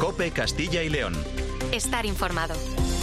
COPE Castilla y León. Estar informado.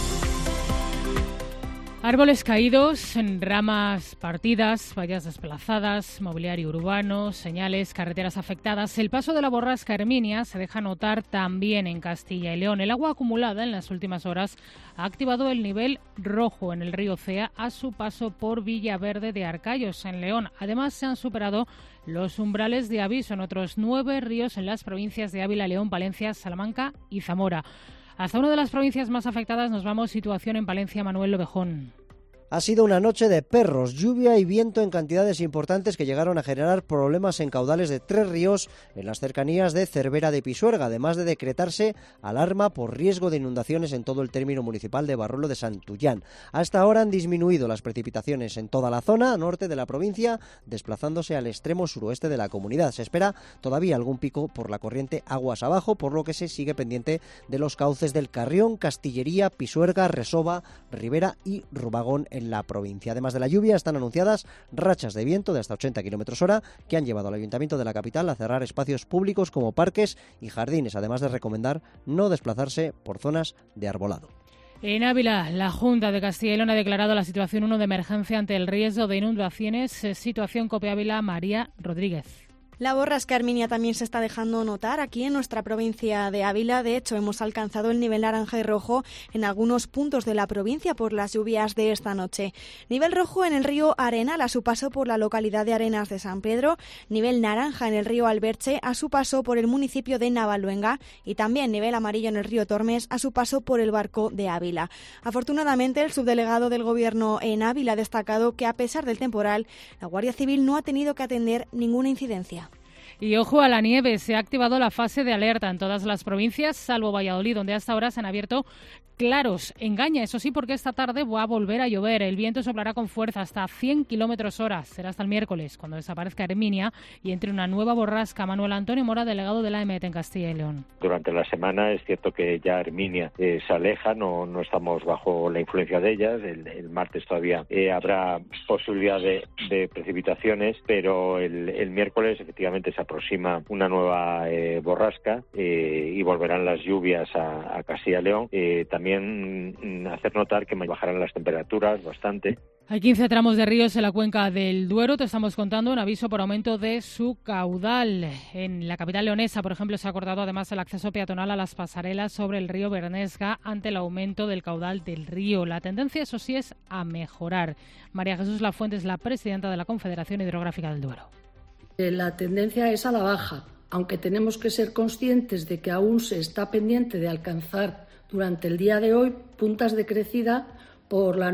Árboles caídos, ramas partidas, vallas desplazadas, mobiliario urbano, señales, carreteras afectadas. El paso de la borrasca Herminia se deja notar también en Castilla y León. El agua acumulada en las últimas horas ha activado el nivel rojo en el río Cea a su paso por Villaverde de Arcayos, en León. Además, se han superado los umbrales de aviso en otros 9 ríos en las provincias de Ávila, León, Palencia, Salamanca y Zamora. Hasta una de las provincias más afectadas nos vamos. Situación en Palencia, Manuel Lobejón. Ha sido una noche de perros, lluvia y viento en cantidades importantes que llegaron a generar problemas en caudales de 3 ríos en las cercanías de Cervera de Pisuerga, además de decretarse alarma por riesgo de inundaciones en todo el término municipal de Barruelo de Santullán. Hasta ahora han disminuido las precipitaciones en toda la zona norte de la provincia, desplazándose al extremo suroeste de la comunidad. Se espera todavía algún pico por la corriente aguas abajo, por lo que se sigue pendiente de los cauces del Carrión, Castillería, Pisuerga, Resova, Ribera y Rubagón en la provincia. Además de la lluvia, están anunciadas rachas de viento de hasta 80 km/h que han llevado al Ayuntamiento de la capital a cerrar espacios públicos como parques y jardines, además de recomendar no desplazarse por zonas de arbolado. En Ávila, la Junta de Castilla y León ha declarado la situación 1 de emergencia ante el riesgo de inundaciones. Situación COPE Ávila, María Rodríguez. La borrasca Herminia también se está dejando notar aquí en nuestra provincia de Ávila. De hecho, hemos alcanzado el nivel naranja y rojo en algunos puntos de la provincia por las lluvias de esta noche. Nivel rojo en el río Arenal a su paso por la localidad de Arenas de San Pedro. Nivel naranja en el río Alberche a su paso por el municipio de Navaluenga. Y también nivel amarillo en el río Tormes a su paso por el Barco de Ávila. Afortunadamente, el subdelegado del Gobierno en Ávila ha destacado que a pesar del temporal, la Guardia Civil no ha tenido que atender ninguna incidencia. Y ojo a la nieve, se ha activado la fase de alerta en todas las provincias, salvo Valladolid, donde hasta ahora se han abierto claros. Engaña, eso sí, porque esta tarde va a volver a llover. El viento soplará con fuerza hasta 100 km/h. Será hasta el miércoles, cuando desaparezca Herminia y entre una nueva borrasca. Manuel Antonio Mora, delegado de la EMET en Castilla y León. Durante la semana es cierto que ya Herminia se aleja, no estamos bajo la influencia de ellas. El martes todavía habrá posibilidad de precipitaciones, pero el miércoles efectivamente se aproxima una nueva borrasca y volverán las lluvias a Castilla y León. También hacer notar que bajarán las temperaturas bastante. Hay 15 tramos de ríos en la cuenca del Duero. Te estamos contando un aviso por aumento de su caudal. En la capital leonesa, por ejemplo, se ha acordado además el acceso peatonal a las pasarelas sobre el río Bernesga ante el aumento del caudal del río. La tendencia, eso sí, es a mejorar. María Jesús Lafuente es la presidenta de la Confederación Hidrográfica del Duero. La tendencia es a la baja, aunque tenemos que ser conscientes de que aún se está pendiente de alcanzar durante el día de hoy puntas de crecida por la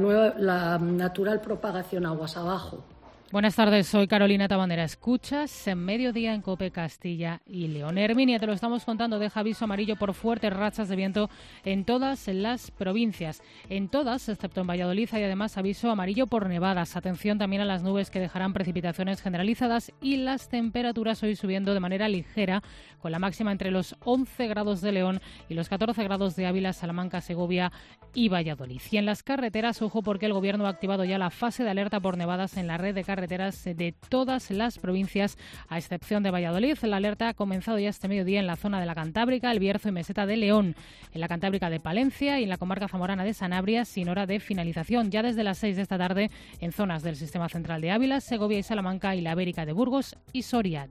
natural propagación aguas abajo. Buenas tardes, soy Carolina Tabandera. Escuchas en Mediodía en COPE Castilla y León. Herminia, te lo estamos contando, deja aviso amarillo por fuertes rachas de viento en todas las provincias. En todas, excepto en Valladolid, hay además aviso amarillo por nevadas. Atención también a las nubes que dejarán precipitaciones generalizadas y las temperaturas hoy subiendo de manera ligera, con la máxima entre los 11 grados de León y los 14 grados de Ávila, Salamanca, Segovia y Valladolid. Y en las carreteras, ojo, porque el Gobierno ha activado ya la fase de alerta por nevadas en la red de carreteras de todas las provincias, a excepción de Valladolid. La alerta ha comenzado ya este mediodía en la zona de la Cantábrica, El Bierzo y Meseta de León, en la Cantábrica de Palencia y en la comarca zamorana de Sanabria, sin hora de finalización. Ya desde las 6 de esta tarde en zonas del sistema central de Ávila, Segovia y Salamanca y la Ibérica de Burgos y Soria,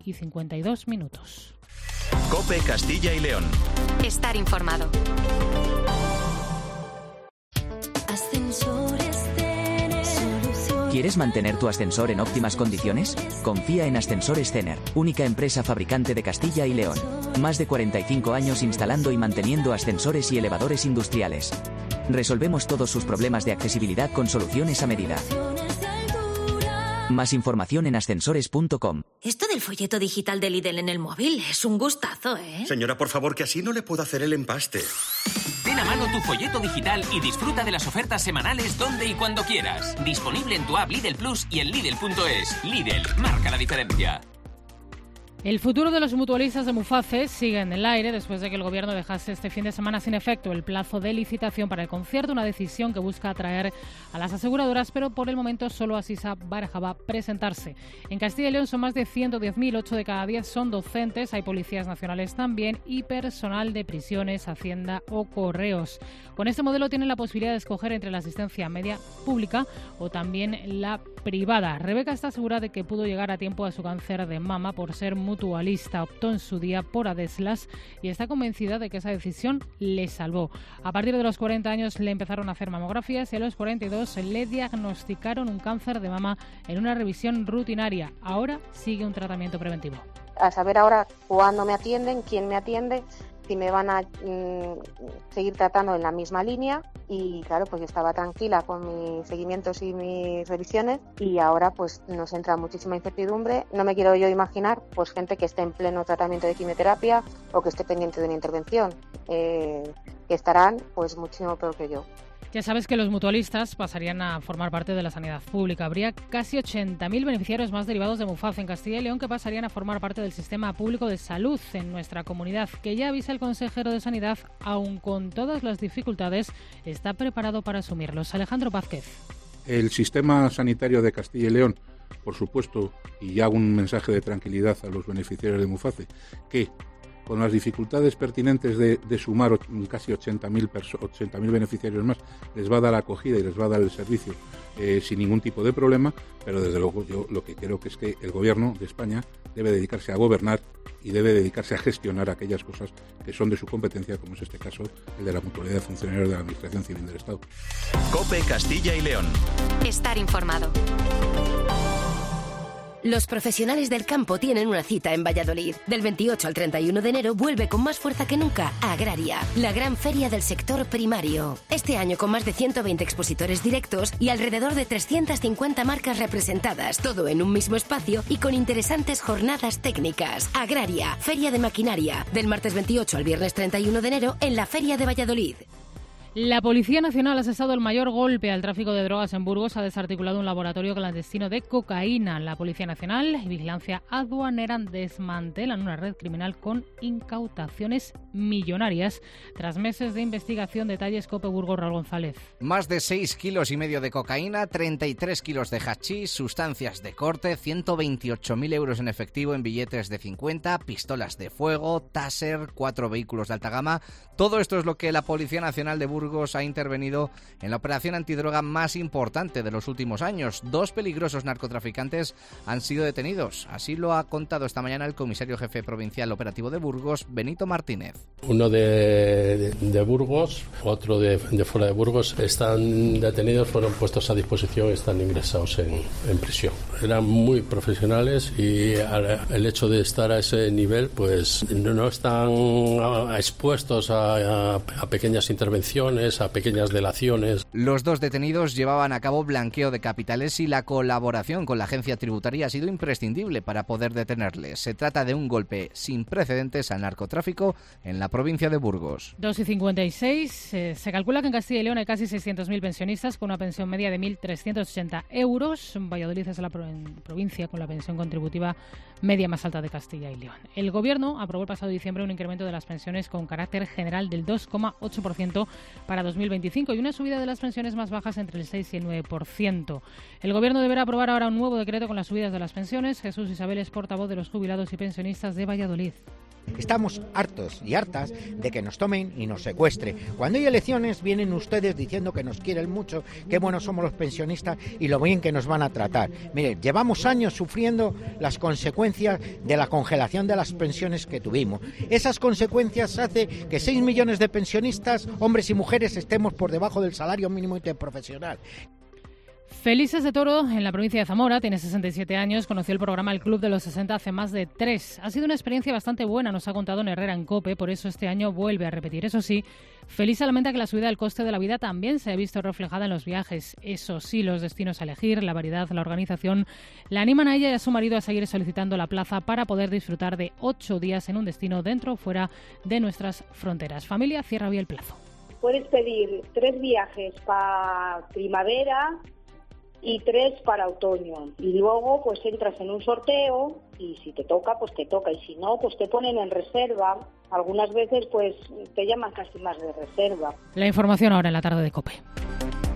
2:52. COPE Castilla y León. Estar informado. ¿Quieres mantener tu ascensor en óptimas condiciones? Confía en Ascensores Cener, única empresa fabricante de Castilla y León. Más de 45 años instalando y manteniendo ascensores y elevadores industriales. Resolvemos todos sus problemas de accesibilidad con soluciones a medida. Más información en ascensores.com. Esto del folleto digital de Lidl en el móvil es un gustazo, ¿eh? Señora, por favor, que así no le puedo hacer el empaste. Ten a mano tu folleto digital y disfruta de las ofertas semanales donde y cuando quieras. Disponible en tu app Lidl Plus y en Lidl.es. Lidl, marca la diferencia. El futuro de los mutualistas de Muface sigue en el aire después de que el Gobierno dejase este fin de semana sin efecto el plazo de licitación para el concierto, una decisión que busca atraer a las aseguradoras, pero por el momento solo Asisa barajaba presentarse. En Castilla y León son más de 110.000, 8 de cada 10 son docentes, hay policías nacionales también y personal de prisiones, Hacienda o correos. Con este modelo tienen la posibilidad de escoger entre la asistencia media pública o también la privada. Rebeca está segura de que pudo llegar a tiempo a su cáncer de mama por ser mutualista. Optó en su día por Adeslas y está convencida de que esa decisión le salvó. A partir de los 40 años le empezaron a hacer mamografías y a los 42 le diagnosticaron un cáncer de mama en una revisión rutinaria. Ahora sigue un tratamiento preventivo. A saber ahora cuándo me atienden, quién me atiende, si me van a seguir tratando en la misma línea. Y claro, pues yo estaba tranquila con mis seguimientos y mis revisiones y ahora pues nos entra muchísima incertidumbre. No me quiero yo imaginar pues gente que esté en pleno tratamiento de quimioterapia o que esté pendiente de una intervención, que estarán pues muchísimo peor que yo. Ya sabes que los mutualistas pasarían a formar parte de la sanidad pública. Habría casi 80.000 beneficiarios más derivados de Muface en Castilla y León que pasarían a formar parte del sistema público de salud en nuestra comunidad, que ya avisa el consejero de Sanidad, aun con todas las dificultades, está preparado para asumirlos. Alejandro Vázquez. El sistema sanitario de Castilla y León, por supuesto, y hago un mensaje de tranquilidad a los beneficiarios de Muface, que con las dificultades pertinentes de sumar casi 80.000 beneficiarios más, les va a dar acogida y les va a dar el servicio sin ningún tipo de problema, pero desde luego yo lo que creo que es que el Gobierno de España debe dedicarse a gobernar y debe dedicarse a gestionar aquellas cosas que son de su competencia, como es este caso, el de la mutualidad de funcionarios de la Administración Civil del Estado. COPE Castilla y León. Estar informado. Los profesionales del campo tienen una cita en Valladolid. Del 28 al 31 de enero vuelve con más fuerza que nunca Agraria, la gran feria del sector primario. Este año con más de 120 expositores directos y alrededor de 350 marcas representadas, todo en un mismo espacio y con interesantes jornadas técnicas. Agraria, feria de maquinaria, del martes 28 al viernes 31 de enero en la Feria de Valladolid. La Policía Nacional ha asestado el mayor golpe al tráfico de drogas en Burgos. Ha desarticulado un laboratorio clandestino de cocaína. La Policía Nacional y Vigilancia Aduanera desmantelan una red criminal con incautaciones millonarias. Tras meses de investigación, detalles COPE Burgos, Raúl González. Más de 6,5 kilos de cocaína, 33 kilos de hachís, sustancias de corte, 128.000 euros en efectivo en billetes de 50, pistolas de fuego, taser, 4 vehículos de alta gama. Todo esto es lo que la Policía Nacional de Burgos ha intervenido en la operación antidroga más importante de los últimos años. 2 peligrosos narcotraficantes han sido detenidos. Así lo ha contado esta mañana el comisario jefe provincial operativo de Burgos, Benito Martínez. Uno de Burgos, otro de fuera de Burgos, están detenidos, fueron puestos a disposición, están ingresados en prisión. Eran muy profesionales y el hecho de estar a ese nivel, pues no están expuestos a pequeñas intervenciones, a pequeñas delaciones. Los 2 detenidos llevaban a cabo blanqueo de capitales y la colaboración con la agencia tributaria ha sido imprescindible para poder detenerles. Se trata de un golpe sin precedentes al narcotráfico en la provincia de Burgos. 2:56. Se calcula que en Castilla y León hay casi 600.000 pensionistas con una pensión media de 1.380 euros. Valladolid es la provincia con la pensión contributiva media más alta de Castilla y León. El Gobierno aprobó el pasado diciembre un incremento de las pensiones con carácter general del 2,8% para 2025 y una subida de las pensiones más bajas entre el 6 y el 9%. El Gobierno deberá aprobar ahora un nuevo decreto con las subidas de las pensiones. Jesús Isabel es portavoz de los jubilados y pensionistas de Valladolid. Estamos hartos y hartas de que nos tomen y nos secuestren. Cuando hay elecciones vienen ustedes diciendo que nos quieren mucho, qué buenos somos los pensionistas y lo bien que nos van a tratar. Mire, llevamos años sufriendo las consecuencias de la congelación de las pensiones que tuvimos. Esas consecuencias hacen que 6 millones de pensionistas, hombres y mujeres, estemos por debajo del salario mínimo interprofesional. Felices de Toro, en la provincia de Zamora, tiene 67 años, conoció el programa El Club de los 60 hace más de 3. Ha sido una experiencia bastante buena, nos ha contado en Herrera en COPE, por eso este año vuelve a repetir. Eso sí, Felisa lamenta que la subida del coste de la vida también se ha visto reflejada en los viajes. Eso sí, los destinos a elegir, la variedad, la organización, la animan a ella y a su marido a seguir solicitando la plaza para poder disfrutar de 8 días en un destino dentro o fuera de nuestras fronteras. Familia, cierra hoy el plazo. Puedes pedir 3 viajes para primavera, y 3 para otoño. Y luego pues entras en un sorteo y si te toca, pues te toca. Y si no, pues te ponen en reserva. Algunas veces pues te llaman casi más de reserva. La información ahora en la tarde de COPE.